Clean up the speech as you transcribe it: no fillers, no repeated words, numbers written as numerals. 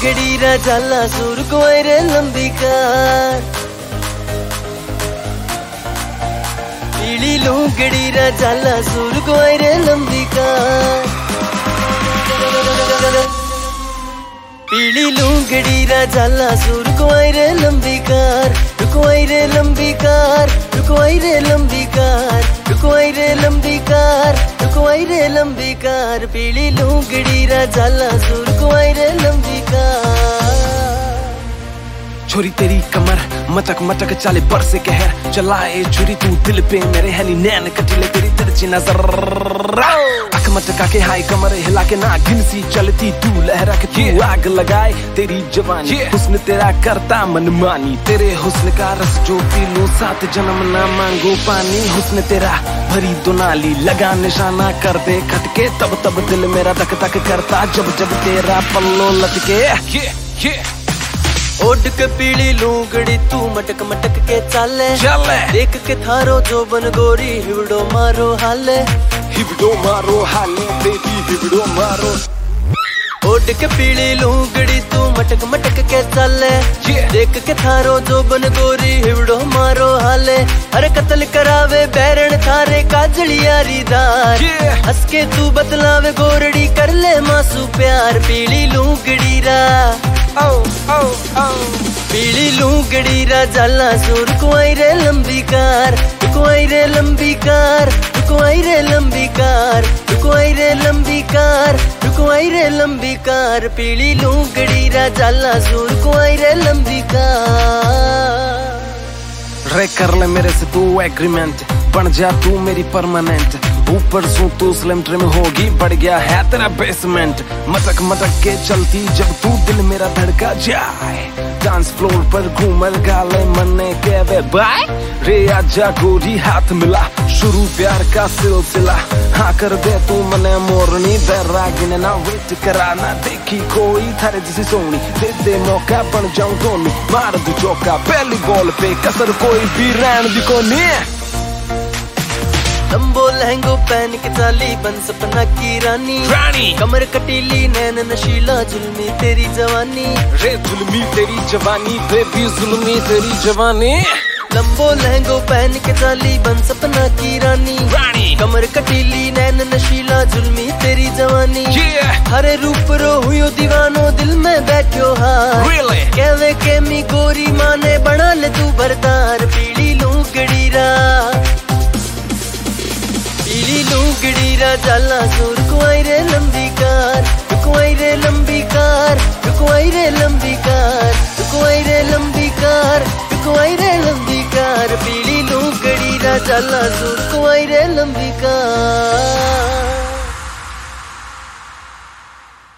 लूंगड़ी रा जाला सुर कोई रे लंबी कार, पीली लूंगड़ी रा जाला सुर कोई रे लंबी कार, पीली लूंगड़ी रा जाला सुर कोई रे लंबी कार, रुकोई रे लंबी कार, रुकोई रे लंबी कार, रुकोई रे लंबी कार, रुकोई रे लंबी कार, पीली लूंगड़ी रा जाला सुर कोई रे लंबी कार। छोरी तेरी कमर मटक मटक चाले बरसे कहर, चलाए छुरी तू दिल पे मेरे हली नैन कटिले तेरी तिरछी नजर, अख मटका के हाय कमर हिला के ना गिन सी चलती तू लहरा के तू आग लगाए तेरी जवानी, हुस्न तेरा करता मनमानी, तेरे हुस्न का रस जो पी लूं 7 जन्म ना मांगो पानी, हुस्न तेरा भरी दुनाली लगा निशाना कर दे खटके, तब तब दिल मेरा धक धक करता जब जब तेरा पल्लो लटके। ओढ़ के पीली लूंगड़ी तू मटक मटक के चाले, देख के थारो जो बन गोरी हिवड़ो मारो हाले, हिवड़ो मारो हाले बेबी हिवड़ो मारो। ओढ़ के पीली लूंगड़ी तू मटक मटक के चाले, देख के थारो जो बन गोरी हिवड़ो मारो हाले, अरे कत्ल करावे बैरन थारे काजली यारीदार, हंस के तू बतलावे गोरड़ी कर ले मासू प्यार, पीली लूंगड़ी रा पीली लूंगड़ी रा जाला सुर कोई रे लंबी कार, कोई रे लंबी कार, कोई रे लंबी कार, कोई रे लंबी कार, कोई रे लंबी कार, पीली लूंगड़ी रा जाला सुर कोई रे लंबी कार। रे कर ले मेरे से तू एग्रीमेंट, बन जा तू मेरी परमानेंट, ऊपर सू तू स्लिम ट्रिम होगी बढ़ गया है तेरा बेसमेंट, मटक मटक के चलती जब तू दिल मेरा धड़का जाए, डांस फ्लोर पर घूमर गाले मन्ने के वे बाय, रे आजा गोरी हाथ मिला शुरू प्यार का सिलसिला, हाँ कर दे तू मने मोरनी बैरागिन ना वेट कराना, देखी कोई थारे जैसी सोनी दे दे मौका बन जाऊं धोनी, मार दू चौका पहली बॉल पे कसर कोई भी रहन दी को नहीं। लंबो लहंगो पहन के चाली बन सपना की रानी, कमर कटीली नैन नशीला जुल्मी तेरी जवानी, रे जुल्मी तेरी जवानी बेबी जुल्मी तेरी जवानी। लंबो लहंगो पहन के चाली बन सपना की रानी, कमर कटीली नैन नशीला जुल्मी तेरी जवानी, हरे रूप रो हुयो दीवानो दिल में बैठो हार, कहवे के मी गोरी माने बना ले तू बरदार, पीली लूंगड़ी रा पीली लूंगड़ी रा जाला सुर कोई रे लंबी कार, कोई रे लंबी कार, कोई रे लंबी कार, कोई रे लंबी कार, कोई रे लंबी कार, पीली लूंगड़ी रा जाला सुर कोई रे लंबी कार।